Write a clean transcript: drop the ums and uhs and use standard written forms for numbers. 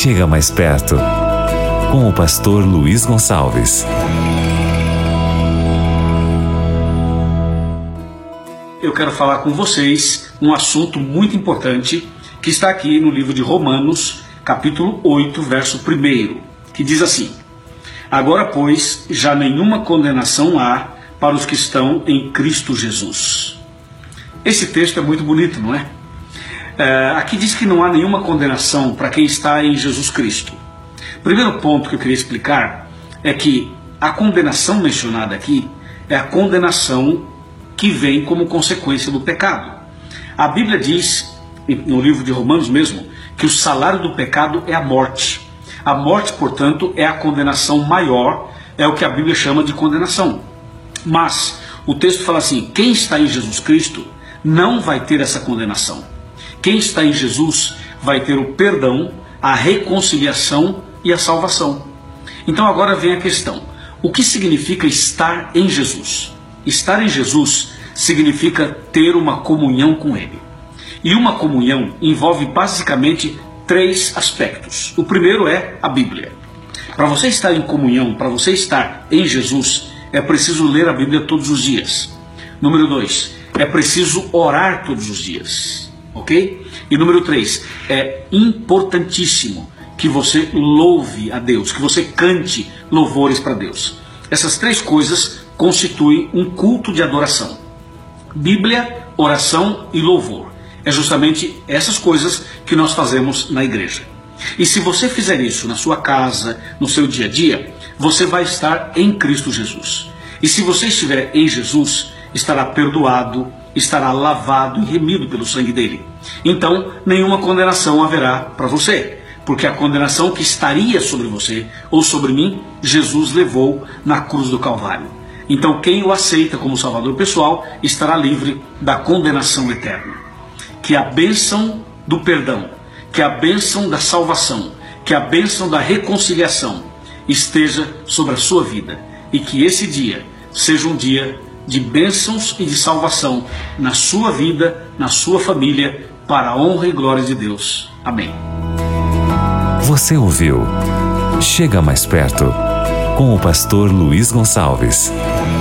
Chega mais perto, com o pastor Luiz Gonçalves. Eu quero falar com vocês um assunto muito importante que está aqui no livro de Romanos, capítulo 8, verso 1, que diz assim: Agora, pois, já nenhuma condenação há para os que estão em Cristo Jesus. Esse texto é muito bonito, não é? Aqui diz que não há nenhuma condenação para quem está em Jesus Cristo. Primeiro ponto que eu queria explicar é que a condenação mencionada aqui é a condenação que vem como consequência do pecado. A Bíblia diz, no livro de Romanos mesmo, que o salário do pecado é a morte. A morte, portanto, é a condenação maior, é o que a Bíblia chama de condenação. Mas o texto fala assim: quem está em Jesus Cristo não vai ter essa condenação. Quem está em Jesus vai ter o perdão, a reconciliação e a salvação. Então agora vem a questão: o que significa estar em Jesus? Estar em Jesus significa ter uma comunhão com Ele. E uma comunhão envolve basicamente 3 aspectos. O primeiro é a Bíblia. Para você estar em comunhão, para você estar em Jesus, é preciso ler a Bíblia todos os dias. Número 2, é preciso orar todos os dias. Ok? E número 3, é importantíssimo que você louve a Deus, que você cante louvores para Deus. Essas 3 coisas constituem um culto de adoração. Bíblia, oração e louvor. É justamente essas coisas que nós fazemos na igreja. E se você fizer isso na sua casa, no seu dia a dia, você vai estar em Cristo Jesus. E se você estiver em Jesus, estará perdoado, estará lavado e remido pelo sangue dele. Então, nenhuma condenação haverá para você, porque a condenação que estaria sobre você ou sobre mim, Jesus levou na cruz do Calvário. Então, quem o aceita como Salvador pessoal estará livre da condenação eterna. Que a bênção do perdão, que a bênção da salvação, que a bênção da reconciliação esteja sobre a sua vida, e que esse dia seja um dia de bênçãos e de salvação na sua vida, na sua família, para a honra e glória de Deus. Amém. Você ouviu Chega Mais Perto, com o pastor Luiz Gonçalves.